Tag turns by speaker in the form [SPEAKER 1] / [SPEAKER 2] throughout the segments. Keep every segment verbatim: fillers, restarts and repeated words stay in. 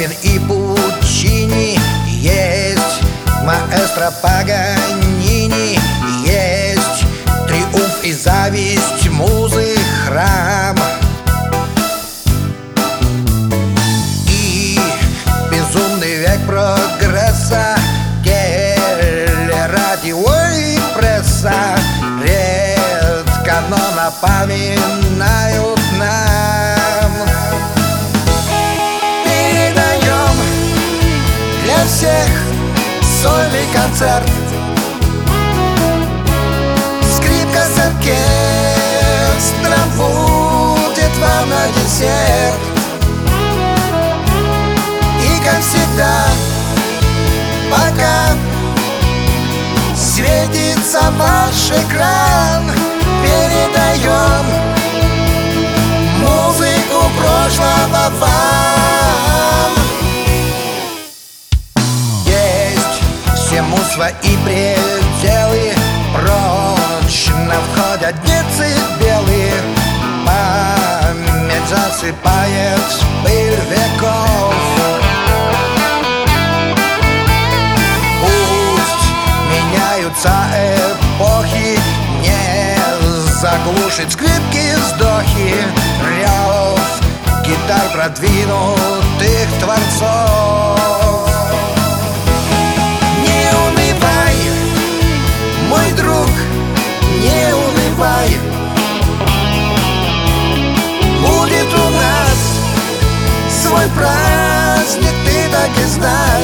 [SPEAKER 1] Бетховен и Пучини, есть маэстро Паганини, есть триумф и зависть музы храм, и безумный век прогресса, телерадио и пресса редко, но напоминают нам. Передаем для всех сольный концерт, скрипка с оркестром будет вам на десерт. И как всегда, пока светится ваш экран, передаем музыку прошлого вам. Есть всему свои пределы, прочно входят децибелы, память засыпает пыль веков. Пусть меняются эпохи, не заглушить скрипки вздохи, рев гитар продвинутых творцов. Не унывай, мой друг, не унывай, будет у нас свой праздник, ты так и знай.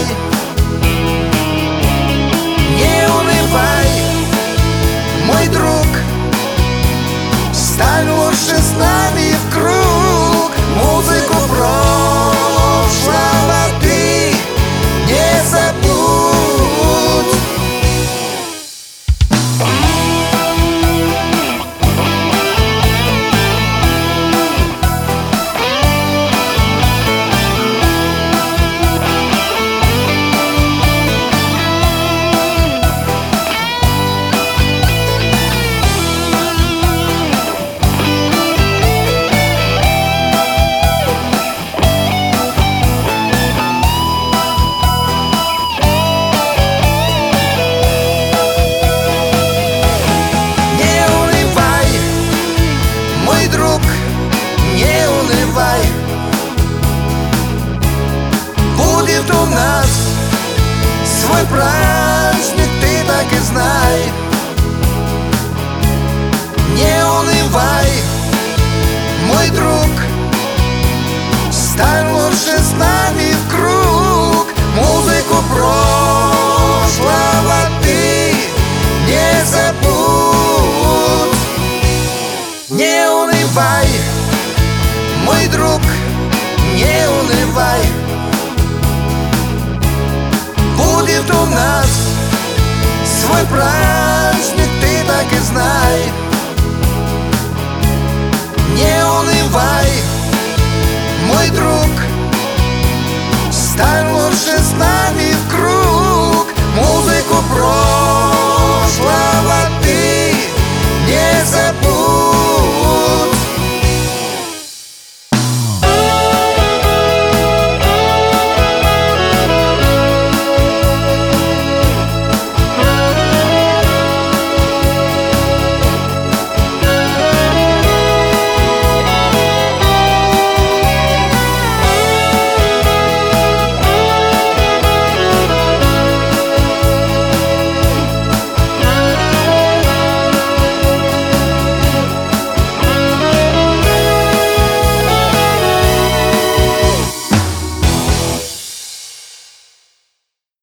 [SPEAKER 1] Не унывай, мой друг, стань лучше с нами в круг. Музыку прошлого ты не забудь. Не унывай, будет у нас свой праздник, ты так и знай. Не унывай, мой друг, стань лучше с нами в круг. Музыку прошлого ты не забудь. Не унывай, мой друг, не унывай, будет у нас свой праздник, ты так и знай. Не унывай.